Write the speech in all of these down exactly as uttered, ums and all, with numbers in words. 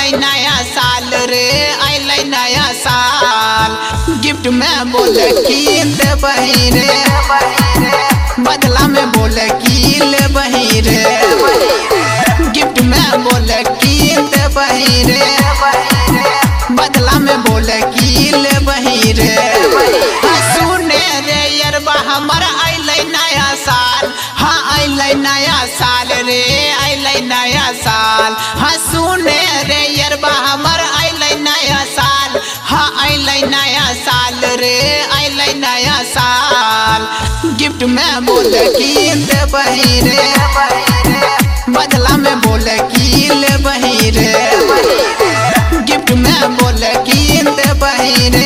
आइले नया साल रे आइले नया साल गिफ्ट में बोले की ले बही रे बदला में बोले की ले बही रे गिफ्ट में बोले की ले बही रे बदला में बोले की ले बही रे सुने रे यरबा हमर आइले नया साल हाँ आइले नया साल रे आइले नया साल हाँ सुने रे यरबा हमर आइले नया साल हाँ आइले नया साल रे आइले नया साल गिफ्ट में बोले की ले बही रे बदला में बोले की ले बही रे गिफ्ट में बोले की ले बही रे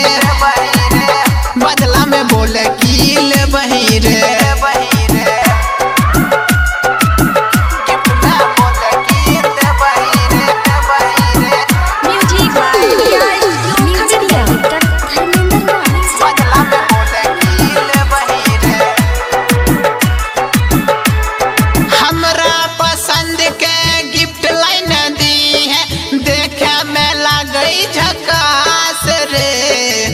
बदला में बोले की ले बही रे झकास रे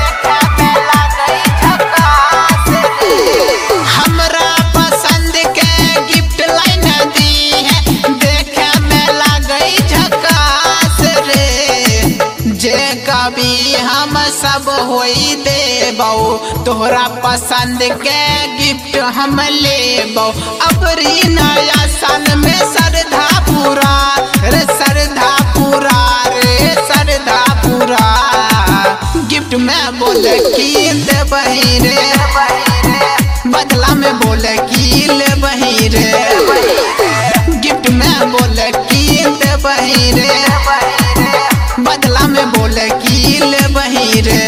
हमरा पसंद के गिफ्ट लाइन दी है देखे में लगई झकास रे जे कभी हम सब होई देबो तोहरा पसंद के गिफ्ट हम लेबो अबरी नया साल में श्रद्धा पूरा रे श्रद्धा पूरा गिफ्ट में बोले की ले बही रे बदला में बोले की ले बही रे गिफ्ट में बोले की ले बही रे बदला में बोले की ले बही रे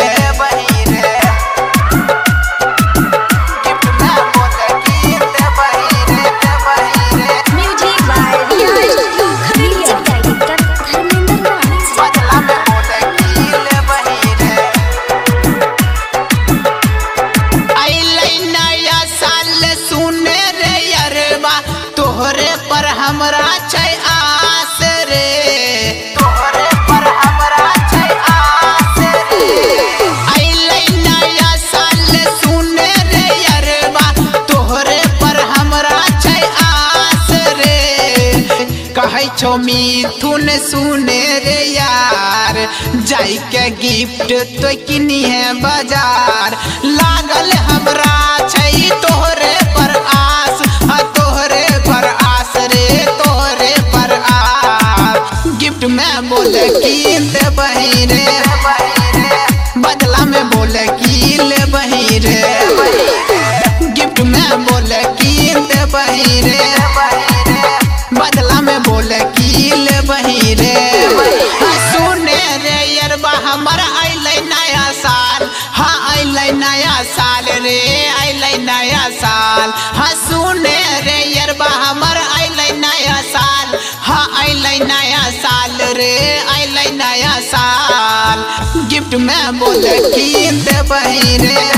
तोहरे पर हमरा छै आस रे तोहरे पर हमरा छै आस रे आइले नया साल सुने रे यरबा तोहरे पर हमरा छै आस रे कहै छो मिथुन सुने रे यार जाई के गिफ्ट तो किनी है बाजार लागल हमरा छै तोहरे पर आस तोहरे पर आस रे तोहरे पर आस गिफ्ट में बोले की ले बही रे बदला में बोले की ले बही रे गिफ्ट में बोले की ले बही रे बदला में बोले की ले बही रे सुने रे यरबा हमर आइले नया साल हाँ आइले नया साल रे आइले नया साल हाँ सुने रे यरबा हमर आइले नया साल हाँ आइले नया साल रे आइले नया साल गिफ्ट में बोले की ले बही रे